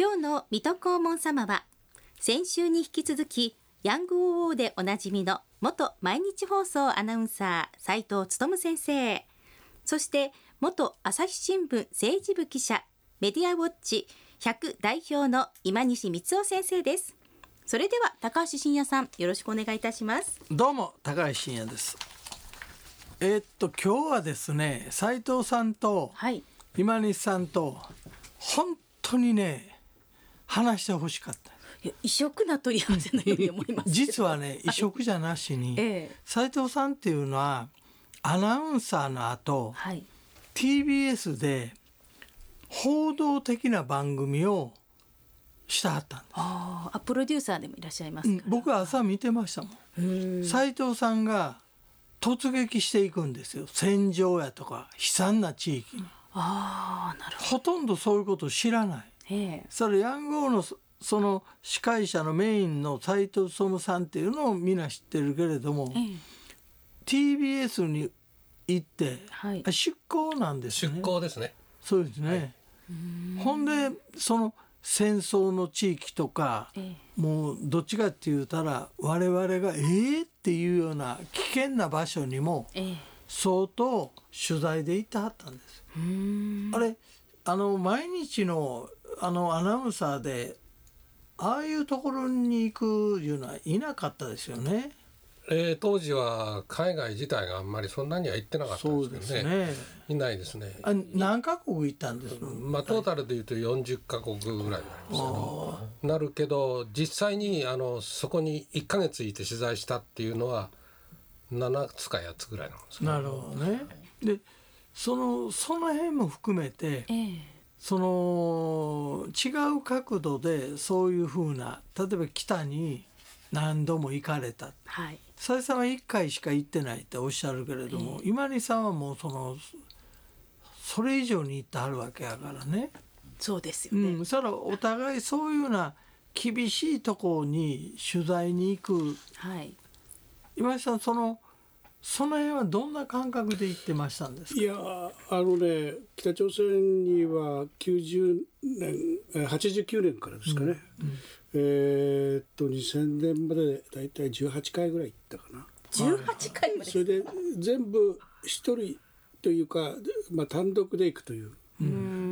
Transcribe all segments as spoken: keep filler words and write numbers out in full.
今日の水戸黄門様は先週に引き続きヤング オーオー でおなじみの元毎日放送アナウンサー斉藤勉先生、そして元朝日新聞政治部記者メディアウォッチひゃく代表の今西光雄先生です。それでは高橋真也さん、よろしくお願いいたします。 どうも高橋真也です。えー、っと今日はですね、斉藤さんと今西さんと本当にね話してほしかった。 いや異色な問い合わせのように思います実はね異色じゃなしに、ええ、斉藤さんっていうのはアナウンサーの後、はい、ティービーエス で報道的な番組をしたはったんです。 ああ、プロデューサーでもいらっしゃいますから、 うん、僕は朝見てましたもん。斉藤さんが突撃していくんですよ。戦場やとか悲惨な地域に。 ああ、なるほど。 ほとんどそういうことを知らない。ええ、それヤング オー のその司会者のメインの斉藤勉さんっていうのをみんな知ってるけれども、ええ、ティービーエス に行って、はい、出向なんですね。 出向ですね。 そうですね、はい、ほんでその戦争の地域とか、ええ、もうどっちかって言ったら我々がえーっていうような危険な場所にも相当取材で行ってはったんです。うーん、あれあの毎日のあのアナウンサーでああいうところに行くいうのはいなかったですよね。 えー、当時は海外自体があんまりそんなには行ってなかったんですけど ね, そうですねいないですね。 あ、何カ国行ったんですか。 まあ、トータルでいうとよんじゅっカ国ぐらいになりますけどなるけど実際にあのそこにいっかげついて取材したっていうのはななつかやっつぐらいなんですね。 なるほどね。でそのその辺も含めて、えー、その違う角度でそういうふうな、例えば北に何度も行かれた、はい、斉藤さんはいっかいしか行ってないっておっしゃるけれども、えー、今西さんはもうそのそれ以上に行ってはるわけやからね。 そうですよね、 うん、それはお互いそういうような厳しいところに取材に行く、はい、今西さんそのその辺はどんな感覚で行ってましたんですか。 いやあのね、北朝鮮にはきゅうじゅうねんはちじゅうきゅうねんからですかね、うんうん、えー、っとにせんねんまでだいたいじゅうはちかいぐらい行ったかな。 じゅうはちかいまで。 それで全部一人というか、まあ、単独で行くという、うん、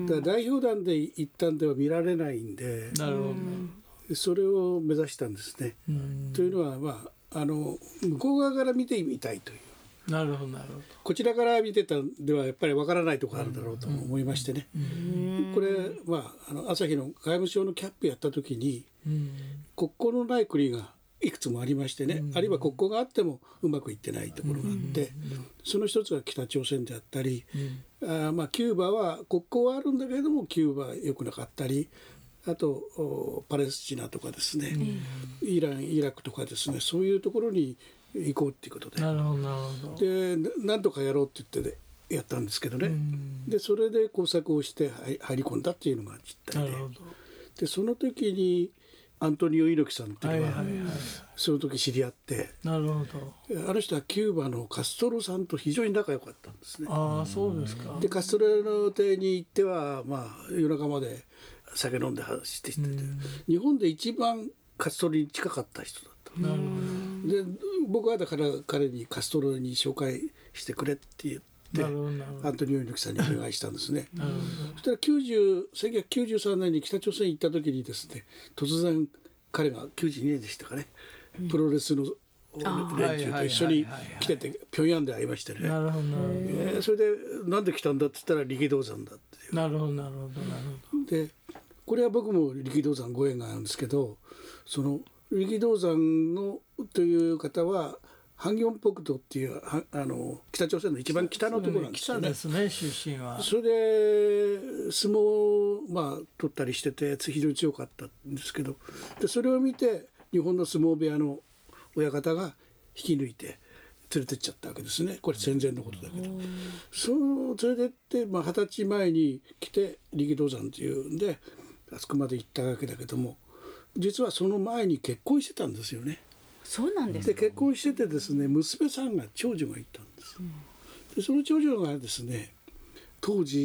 だから代表団で行ったんでは見られないんで、なるほど、それを目指したんですね。というのは、まああの向こう側から見てみたいという。 なるほどなるほど。 こちらから見てたんではやっぱりわからないところあるだろうと思いましてね、うんうん、これ、まあ、あの朝日の外務省のキャップやった時に、うん、国交のない国がいくつもありましてね、うん、あるいは国交があってもうまくいってないところがあって、うん、その一つが北朝鮮であったり、うん、あまあキューバは国交はあるんだけれどもキューバは良くなかったり、あとパレスチナとかですね、うん、イランイラクとかですね、そういうところに行こうっていうことで、 なるほどなるほど。 で何とかやろうって言ってでやったんですけどね、うん、でそれで工作をして入り込んだっていうのが実態で、でその時にアントニオ猪木さんっていうのは、はいはいはい、その時知り合って、 なるほど、あの人はキューバのカストロさんと非常に仲良かったんですね。 ああ、そうですか。 でカストロの邸に行っては、まあ、夜中まで酒飲んで話してしてて、日本で一番カストロに近かった人だった。なるほど。で僕はだから彼にカストロに紹介してくれって言ってアントニオ猪木さんにお願いしたんですね。そしたらきゅうじゅうせんきゅうひゃくきゅうじゅうさんねんに北朝鮮に行った時にですね、突然彼がきゅうじゅうにねんでしたかね、うん、プロレスの連中と一緒に来てて平壌で会いましてね。なるほど、えー、それでなんで来たんだって言ったら力道山だっていう。 なるほどなるほどなるほど。 でこれは僕も力道山ご縁があるんですけど、その力道山のという方はハンギョンポクトっていうあの北朝鮮の一番北のところなんですよね。 北ですね、出身は。 それで相撲をまあ取ったりしてて非常に強かったんですけど、でそれを見て日本の相撲部屋の親方が引き抜いて連れてっちゃったわけですね。これ戦前のことだけど、その連れてってまあ二十歳前に来て力道山っていうんであそこまで行ったわけだけども、実はその前に結婚してたんですよね。 そうなんですか。で結婚しててですね、娘さんが長女がいたんです、うん、でその長女がですね当時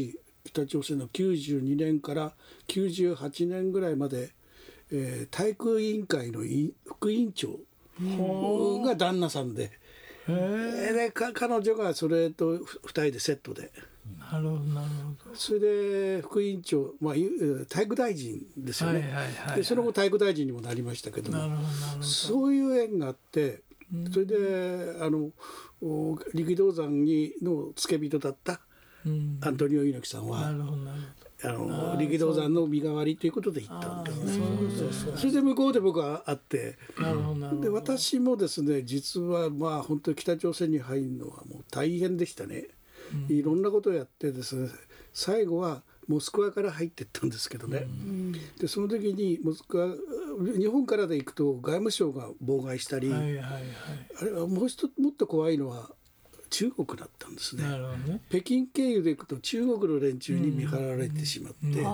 北朝鮮のきゅうじゅうにねんからきゅうじゅうはちねんぐらいまで、えー、体育委員会の副委員長が旦那さんで、で彼女がそれとふたりでセットで。 なるほどなるほど。 それで副委員長、まあ、体育大臣ですよね、はいはいはいはい、でその後体育大臣にもなりましたけども、なるほどなるほど、そういう縁があって、それであの力道山にの付け人だったアントニオ猪木さんは、なるほどなるほど、あの力道山の身代わりということで行ったんですね。それで向こうで僕は会って、なるほどで私もですね、実はまあ本当に北朝鮮に入るのはもう大変でしたね。いろんなことをやってですね、最後はモスクワから入っていったんですけどね、うん、でその時にモスクワ、日本からで行くと外務省が妨害したり、はいはいはい、あれはもう一つもっと怖いのは中国だったんですね。なるほどね。北京経由で行くと中国の連中に見張られてしまって、うん、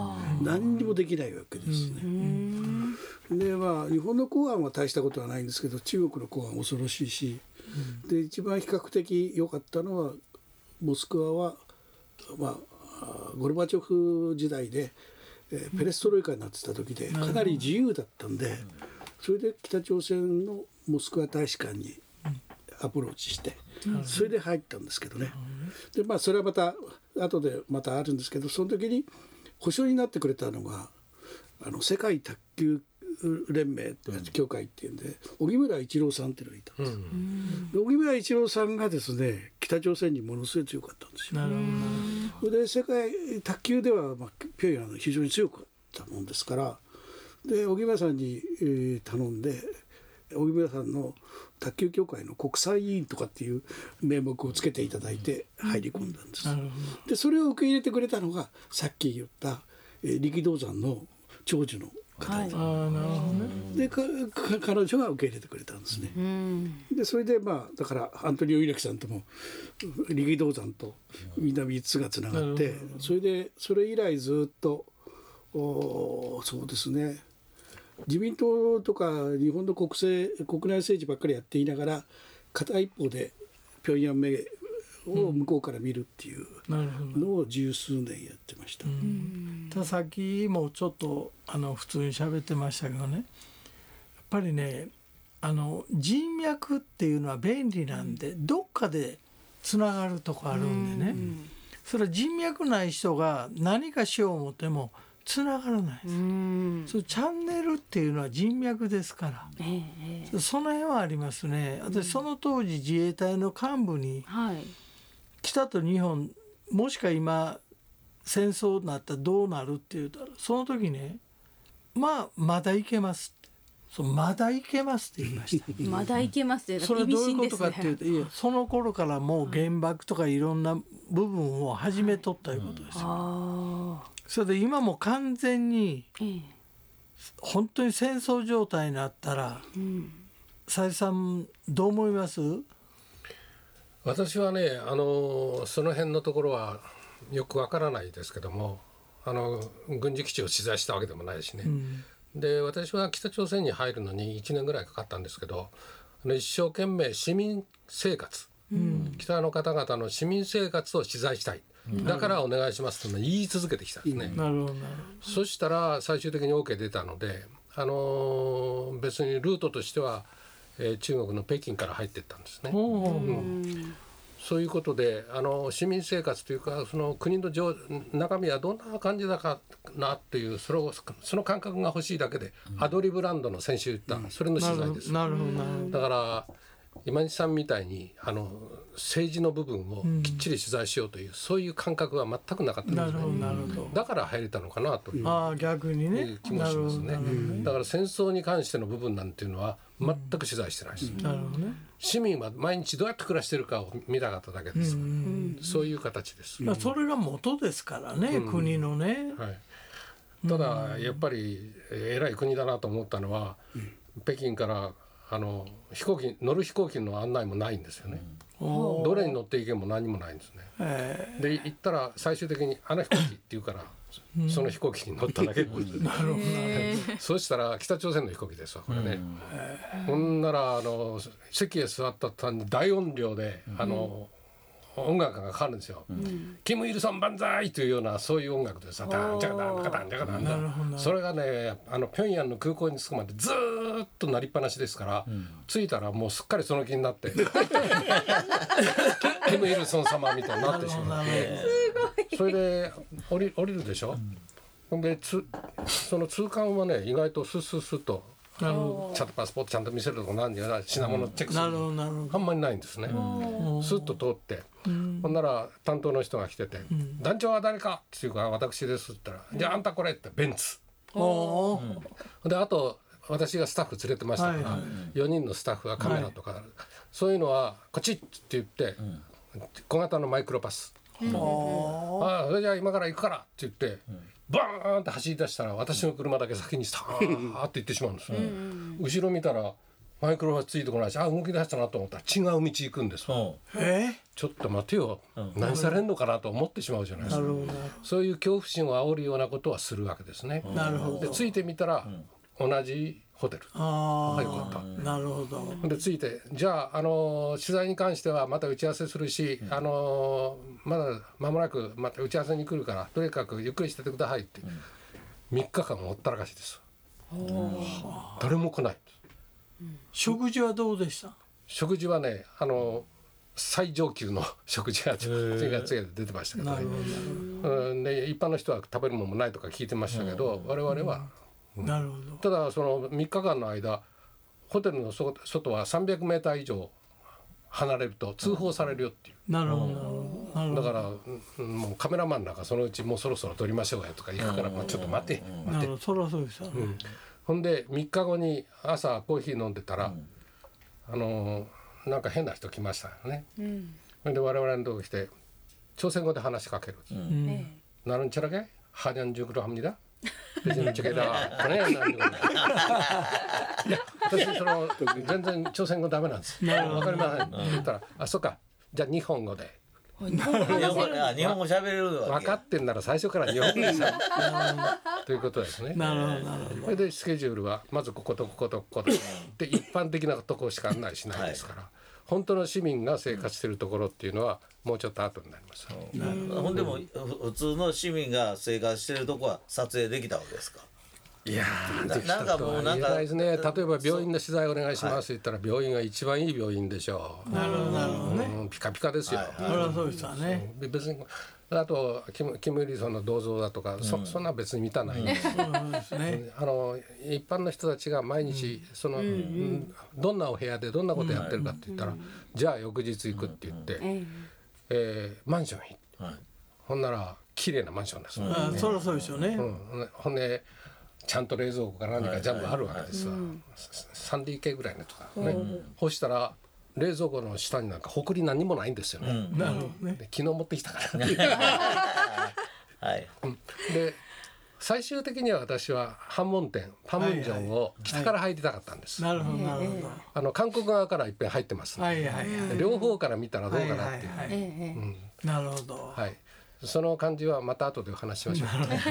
何にもできないわけですね、うんうん、でまあ日本の公安は大したことはないんですけど、中国の公安恐ろしいし、うん、で一番比較的良かったのはモスクワは、まあ、ゴルバチョフ時代で、えー、ペレストロイカになってた時でかなり自由だったんで、それで北朝鮮のモスクワ大使館にアプローチして、それで入ったんですけどね。でまあそれはまた後でまたあるんですけど、その時に保証になってくれたのがあの世界卓球連盟協会っていうんで、荻村一郎さんっていうのがいたんです、うん、で荻村一郎さんがですね、北朝鮮にものすごい強かったんですよ。なるほど。で世界卓球では、まあ、平壌非常に強かったもんですから、で荻村さんに、えー、頼んで、荻村さんの卓球協会の国際委員とかっていう名目をつけていただいて入り込んだんです、うん、でそれを受け入れてくれたのがさっき言った、えー、力道山の長寿のはい、あなるほどね。でかか彼女が受け入れてくれたんですね、うん、でそれでまあだからアントニオ猪木さんとも力道山とみんなみっつがつながって、それでそれ以来ずっとおそうですね、自民党とか日本の国政国内政治ばっかりやっていながら、片一方で平壌名を向こうから見るっていうのを十数年やってました、うん、 たださっきもちょっとあの普通に喋ってましたけどね、やっぱりね、あの人脈っていうのは便利なんで、うん、どっかでつながるとこあるんでね、うん、それは人脈ない人が何かしよう思ってもつながらないです、うん、そのチャンネルっていうのは人脈ですから、ええ、その辺はありますね。私その当時自衛隊の幹部に、はい、北と日本もしか今戦争になったらどうなるって言うたら、その時ね、まあまだいけますって、そうまだいけますって言いましたまだいけますって、 それはどういうことかっていうと、いやその頃からもう原爆とかいろんな部分を始めとったいうことですよ、はい、それで今も完全に本当に戦争状態になったら、うん、斉藤さんどう思います？ 私はね、あのその辺のところはよくわからないですけども、あの軍事基地を取材したわけでもないしね、うん、で私は北朝鮮に入るのにいちねんぐらいかかったんですけど、一生懸命市民生活、うん、北の方々の市民生活を取材したい、うん、だからお願いしますと言い続けてきたんですね、うん、なるほど。そしたら最終的に OK 出たので、あの別にルートとしてはえー、中国の北京から入っていったんですね、うん、そういうことで、あの市民生活というか、その国の中身はどんな感じだかなっていう、それをその感覚が欲しいだけで、うん、アドリブランドの先週言った、うん、それの取材です。なるほどなるほど。だから今西さんみたいにあの政治の部分をきっちり取材しようという、うん、そういう感覚は全くなかったんですね。なるほどなるほど。だから入れたのかなという、 あ逆にね、 気もしますね。だから戦争に関しての部分なんていうのは全く取材してないです、うん、なるほどね。市民は毎日どうやって暮らしてるかを見たかっただけです、うん、そういう形です、 まあ、それが元ですからね、うん、国のね、 はい、ただやっぱり偉い国だなと思ったのは、うん、北京からあの飛行機乗る飛行機の案内もないんですよね、うん、どれに乗っていけも何もないんですね、えー、で行ったら最終的にあの飛行機って言うからうん、その飛行機に乗っただけなるほどそうしたら北朝鮮の飛行機ですわこれね、ほんならあの席へ座った途端に大音量で、うん、あの音楽がかかるんですよ、うん、キム・イルソン万歳というようなそういう音楽でさ、ダンジャカダンジャカダンジャカダンジャカ、それがねあの平壌の空港に着くまでずーっと鳴りっぱなしですから、うん、着いたらもうすっかりその気になってキム・イルソン様みたいになってしまってそれで降り、降りるでしょ、うん、でつその通関はね意外とスッスッスッとちゃんとパスポートちゃんと見せるとかなんじゃない品物チェックする、うん、あんまりないんですね。スッと通って、うん、ほんなら担当の人が来てて、うん、団長は誰かっていうか私ですって言ったら、うん、じゃああんたこれってベンツ、うん、であと私がスタッフ連れてましたから、はいはい、よにんのスタッフがカメラとか、はい、そういうのはこっちって言って、うん、小型のマイクロパス、うん、ああそれじゃあ今から行くからって言って、うんバーンって走り出したら私の車だけ先にスターって行ってしまうんですよ、うん、後ろ見たらマイクロバスついてこないし、あ動き出したなと思ったら違う道行くんですよ、うん、えちょっと待てよ、うん、何されんのかなと思ってしまうじゃないですか、うん、そういう恐怖心を煽るようなことはするわけですね、うん、なるほど。でついてみたら、うん、同じホテル、ああよかった、なるほど。でついてじゃあ、あのー、取材に関してはまた打ち合わせするし、うん、あのー、まだ間もなくまた打ち合わせに来るからとにかくゆっくりしててくださいって、うん、みっかかんほったらかしです。誰も来ない、うん、 食事はどうでした？ 食事はね、あのー、最上級の食事が次が次が出てましたけどね、うん、で一般の人は食べるものもないとか聞いてましたけど、我々は、うん、なるほど。ただそのみっかかんの間ホテルの外はさんびゃくメーター以上離れると通報されるよっていう、うん、なるほど。だからもうカメラマンなんかそのうちもうそろそろ撮りましょうやとか行くから、まあ、ちょっと待って待って、そりゃそうですよね、うん、ほんでみっかごに朝コーヒー飲んでたら、うん、あのなんか変な人来ましたよね、うん、で我々のとこ来て朝鮮語で話しかける、うん、なるんちゃらけハニャンジュクルハムニだ別にチェケだこれなんでもないいや私その全然朝鮮語ダメなんですわかりませんって言ったら、あそっかじゃあ日本語で日本語喋れるわけ分かってんなら最初から日本語でしょということですね。なるほどなるほど。それでスケジュールはまずこことこことこことで一般的なところしか案内しないですから、はい、本当の市民が生活しているところっていうのはもうちょっと後になります。 ほんでも普通の市民が生活しているところは撮影できたわけですか？ いやーなんかもうなんかないですね。例えば病院の取材お願いしますって言ったら病院が一番いい病院でしょう。なるほどなるほどね、うん、ピカピカですよ、はいはい、それはそうですわね。別にあとキム・キム・イルソンの銅像だとか、うん、そ, そんな別に見たないんで、うんですね、あの一般の人たちが毎日その、うん、どんなお部屋でどんなことやってるかって言ったら、うん、じゃあ翌日行くって言って、うんえー、マンションに行って、はい、ほんなら綺麗なマンションです、ね、うん、そりゃそうですよね、うん、ほんでちゃんと冷蔵庫か何か全部あるわけですわ、はいはいはい、スリーケー ぐらいのとかね、うん、そしたら冷蔵庫の下になんかほこり何もないんですよね、うん、なるほどね。で昨日持ってきたからはい、うん、で最終的には私は半門店パムンジョンを北から入りたかったんです、はいはい、なるほどなるほど。あの韓国側からいっぺん入ってます、ね、はいはいはい、両方から見たらどうかなっていう、はいはいはい、うん、なるほど、はい、その感じはまた後でお話しましょう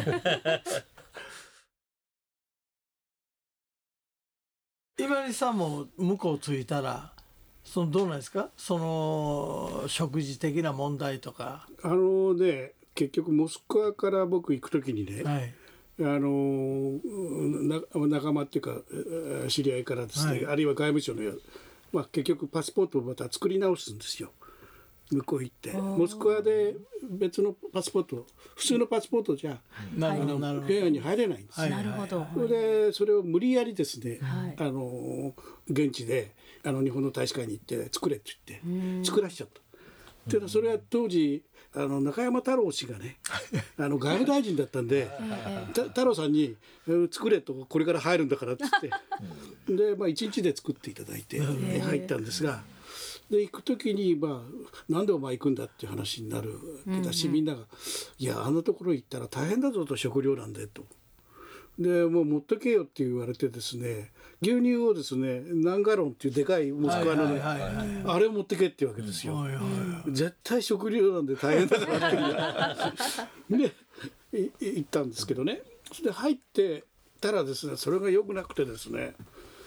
今里さんも向こう着いたらそのどうなんですか、その食事的な問題とか。 あのね結局モスクワから僕行く時にね、はい、あの仲間っていうか知り合いからですね、はい、あるいは外務省の、まあ、結局パスポートをまた作り直すんですよ向こう行って。モスクワで別のパスポート普通のパスポートじゃ部屋に入れないんです。なるほど。それでそれを無理やりですね、はい、あの現地であの日本の大使館に行って作れって言って作らしちゃった。っていうのはそれは当時あの中山太郎氏がねあの外務大臣だったんで太郎さんに作れとこれから入るんだからって言ってで、まあ、いちにちで作っていただいて入ったんですが、で行く時に、まあ、なんでお前行くんだっていう話になるけど、市民らがいやあんなところ行ったら大変だぞと食料なんでと。でもう持ってけよって言われてですね、牛乳をですね何ガロンっていうでかいモスクワのねあれを持ってけっていうわけですよ、はいはいはい、絶対食料なんで大変だからってで行ったんですけどね。それで入ってたらですねそれが良くなくてですね、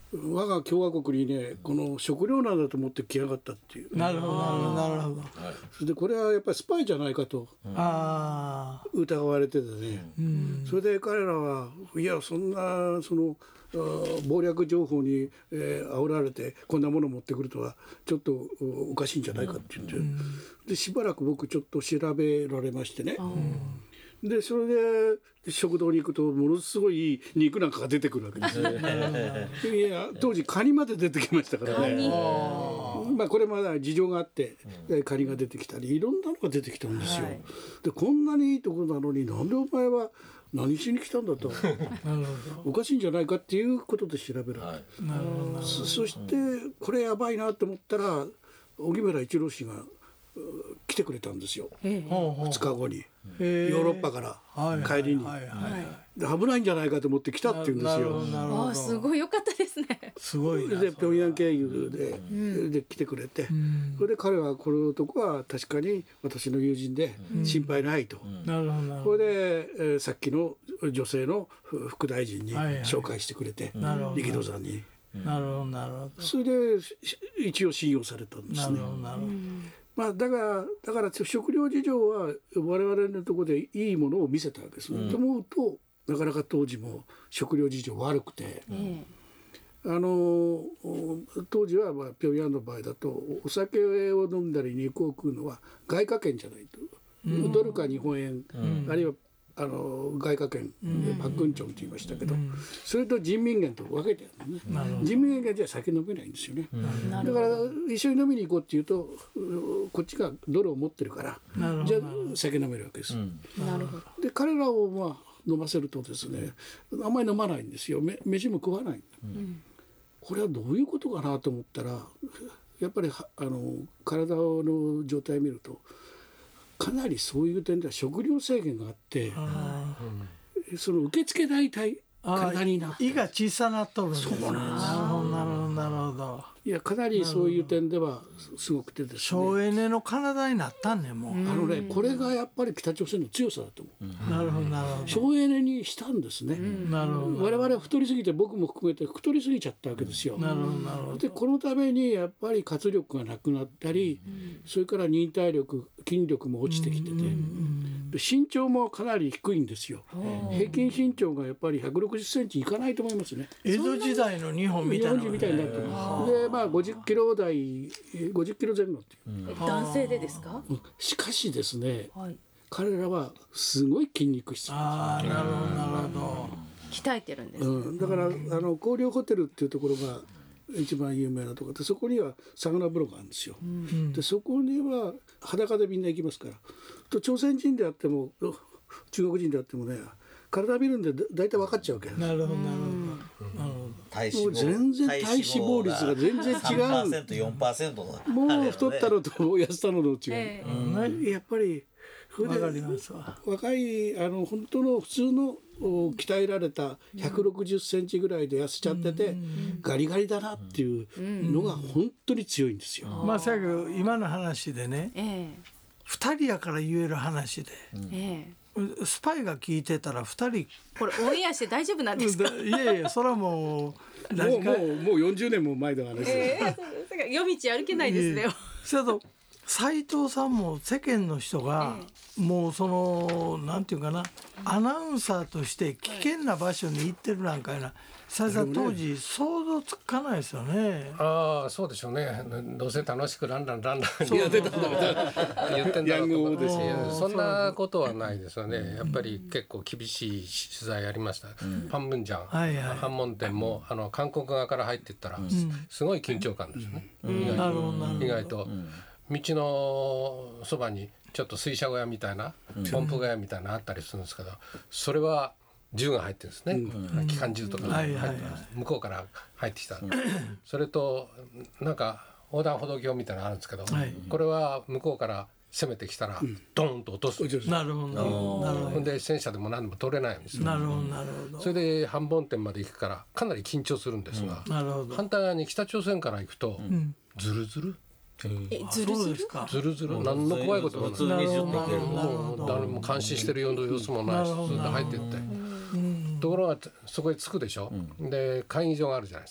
我が共和国にねこの食糧難だと思って来やがったっていう。 なるほどなるほどなるほど。 それでこれはやっぱりスパイじゃないかとああ。 疑われててね、 うん。 それで彼らはいやそんなそのあー謀略情報に、えー、煽られてこんなものを持ってくるとはちょっとおかしいんじゃないかって言って、うん、でしばらく僕ちょっと調べられましてね、うん、でそれで食堂に行くとものすごい肉なんかが出てくるわけですよいや当時カニまで出てきましたからね。まあこれまだ事情があって、うん、カニが出てきたりいろんなのが出てきたんですよ、はい、でこんなにいいところなのになんでお前は何しに来たんだとおかしいんじゃないかっていうことで調べる、はい、そ, そしてこれやばいなと思ったら荻村一郎氏が来てくれたんですよ、ふつかごにヨーロッパから帰りに危ないんじゃないかと思って来たって言うんですよ。 あすごい良かったですね。 すごいで平壌経由で、うん、で来てくれて、うん、それで彼はこの男は確かに私の友人で心配ないと、 なるほど。 それで、えー、さっきの女性の副大臣に紹介してくれて、はいはい、力道山に。 なるほどなるほど。 それで一応信用されたんですね。なるほどなるほど。まあ、だからだから食料事情は我々のところでいいものを見せたわけです、うん、と思うとなかなか当時も食料事情悪くて、うん、あの当時はまあ平壌の場合だとお酒を飲んだり肉を食うのは外貨券じゃないと、うん、ドルか日本円、うん、あるいはあの外貨券、うん、パックンチョンと言いましたけど、うん、それと人民元と分けてあるのね、うん、人民元じゃ酒飲めないんですよね、うん、だから一緒に飲みに行こうっていうとこっちがドルを持ってるからじゃあ酒飲めるわけです、うん、なるほど。で彼らをまあ飲ませるとですねあんまり飲まないんですよ。め飯も食わない、うん、これはどういうことかなと思ったらやっぱりあの体の状態を見るとかなりそういう点では食料制限があってその受け付けない体になって胃が小さなっとるんですね。 そうなんです。 なるほどなるほどなるほど。 いやかなりそういう点ではすごくてですね省エネの体になったんねもう、 あのねこれがやっぱり北朝鮮の強さだと思う、 うん、なるほどなるほど。 省エネにしたんですね、うん、なるほど。我々は太りすぎて僕も含めて太りすぎちゃったわけですよ、うん、なるほどなるほど。でこのためにやっぱり活力がなくなったり、うん、それから忍耐力筋力も落ちてきてて、うん、身長もかなり低いんですよ、うん、平均身長がやっぱりひゃくろくじゅっセンチいかないと思いますね。 江戸時代の日本みたいな、 日本人みたいになってます。でまあごじゅっキロ台ごじゅっキロ前後っていう、 うん、男性でですか？ しかしですね、はい、彼らはすごい筋肉質。 ああなるほどなるほど。 鍛えてるんです、ね、 うん、だからあの高陵ホテルっていうところが一番有名なところでそこにはサウナ風呂があるんですよ、うん、でそこには裸でみんな行きますからと朝鮮人であっても中国人であってもね体見るんで大体分かっちゃうわけ。 なるほどなるほど。 もう全然体脂肪率が全然違う さんパーセントよんパーセント のもう太ったのと痩せたのと違う、えーうん、やっぱり分かりますわ。 若いあの本当の普通の鍛えられたひゃくろくじゅっセンチぐらいで痩せちゃってて、うん、ガリガリだなっていうのが本当に強いんですよ、 うん、まあさっき今の話でね、えー、ふたりやから言える話で、えースパイが聞いてたらふたりこれオンエアして大丈夫なんですか？ いやいやそれはもうもうもうもうよんじゅうねんも前だからです、えー、夜道歩けないですね。 それと斉藤さんも世間の人が、えー、もうそのなんていうかなアナウンサーとして危険な場所に行ってるなんかいな斉藤さん当時想像つかないですよね。 ああそうでしょうね。どうせ楽しくランランランラン言ってんだろうとかそんなことはないですよね。やっぱり結構厳しい取材ありました、うん、パンムンジャン、はいはい、反問店もあの韓国側から入っていったら、うん、すごい緊張感ですね、うん、意外と、意外と、うん、道のそばにちょっと水車小屋みたいな、うん、ポンプ小屋みたいなのあったりするんですけどそれは銃が入ってるんですね、うん、機関銃とかが入ってます、はいはいはい、向こうから入ってきた、うん、それとなんか横断歩道橋みたいなのあるんですけど、はい、これは向こうから攻めてきたら、うん、ドーンと落とす、 うん、なるほど、 うん、で戦車でも何でも取れないんですよ。 なるほどなるほど。 それで反本店まで行くからかなり緊張するんですが、うん、なるほど。反対側に北朝鮮から行くと、うん、ズルズルえずるずるずるずる何の怖いこともない。もう誰も監視してるような様子もないしそれで入ってってところがそこへ着くでしょ、うん、で会議場があるじゃないですか。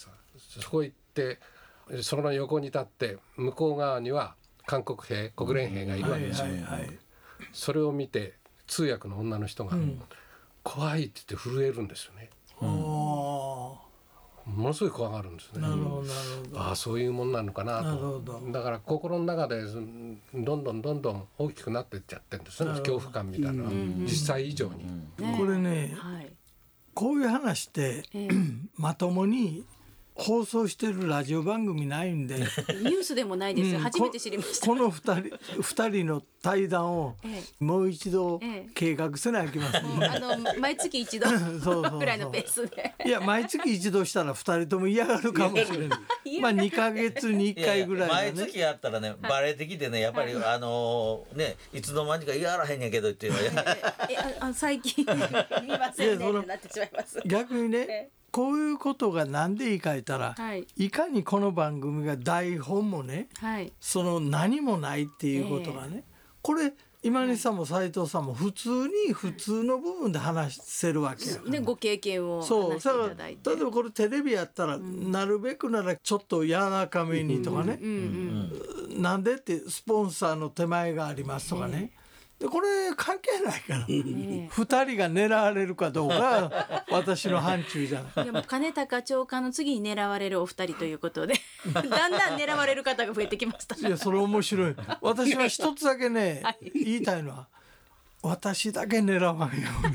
そこ行ってその横に立って向こう側には韓国兵国連兵がいるわけですよ、 はいはいはい、 それを見て通訳の女の人が、うん、怖いって言って震えるんですよね、うん、ものすごい怖がるんですね。 なるほどなるほど。 ああそういうもんなのかなと。なるほど。だから心の中でどんどんどんどん大きくなっていっちゃってるんですね、恐怖感みたいなのは、うん、実際以上に、 うんね、これね、はい、こういう話って、えー、まともに放送してるラジオ番組ないんでニュースでもないですよ、うん、初めて知りました。 このふたりふたりの対談をもう一度計画せなきゃいけません、ね、 あの毎月一度そうそうそうくらいのペースでいや毎月一度したらふたりとも嫌がるかもしれないまあにかげつにいっかいぐらい、ね、 いやいや毎月やったらねバレてきてねやっぱり、はい、あのー、ねいつの間にか嫌がらへんやけどっていうのはえああ最近見ませんねってなってしまいます。 逆にねこういうことがなんでいいか言ったら、はい、いかにこの番組が台本もね、はい、その何もないっていうことがね、えー、これ今西さんも斉藤さんも普通に普通の部分で話せるわけやから、 ね、ご経験を話していただいて、 そう例えばこれテレビやったら、うん、なるべくならちょっと柔らかめにとかね、うんうんうん、なんでってスポンサーの手前がありますとかね、えーでこれ関係ないから、ね、ふたりが狙われるかどうか私の範疇じゃない。 でも金高長官の次に狙われるお二人ということでだんだん狙われる方が増えてきました。 いやそれ面白い。私は一つだけね、はい、言いたいのは私だけ狙わんよ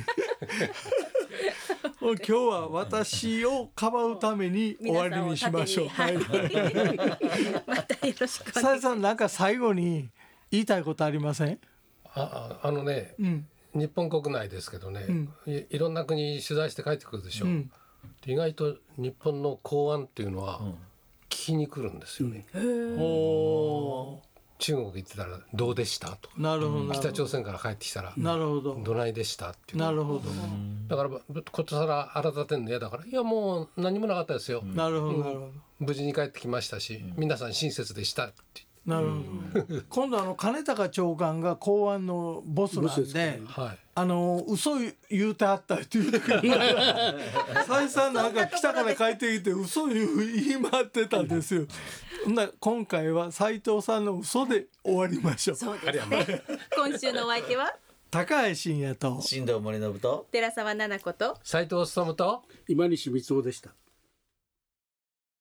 うに今日は私をかばうために終わりにしましょう。はい、 またよろしくお願いします。 さやさんなんか最後に言いたいことありません？ あ, あのね、うん、日本国内ですけどね、うん、い, いろんな国取材して帰ってくるでしょ、うん、意外と日本の公安っていうのは聞きに来るんですよね、うん、お中国行ってたらどうでしたとか、なるほど北朝鮮から帰ってきたらなるほどどないでしたっていう、なるほどだからことさら荒立てるの嫌だから、いやもう何もなかったですよ、なるほどなるほど無事に帰ってきましたし、皆さん親切でしたって。 なるほど今度あの金高長官が公安のボスなんで、はい、あの嘘言うてあったって言うてくる斉さんなんか北から帰ってきて嘘言う言い回ってたんですよ今回は斉藤さんの嘘で終わりましょう。 そうですね今週のお相手は高橋真也と新藤森信と寺澤奈々子と斉藤勉と今西光雄でした。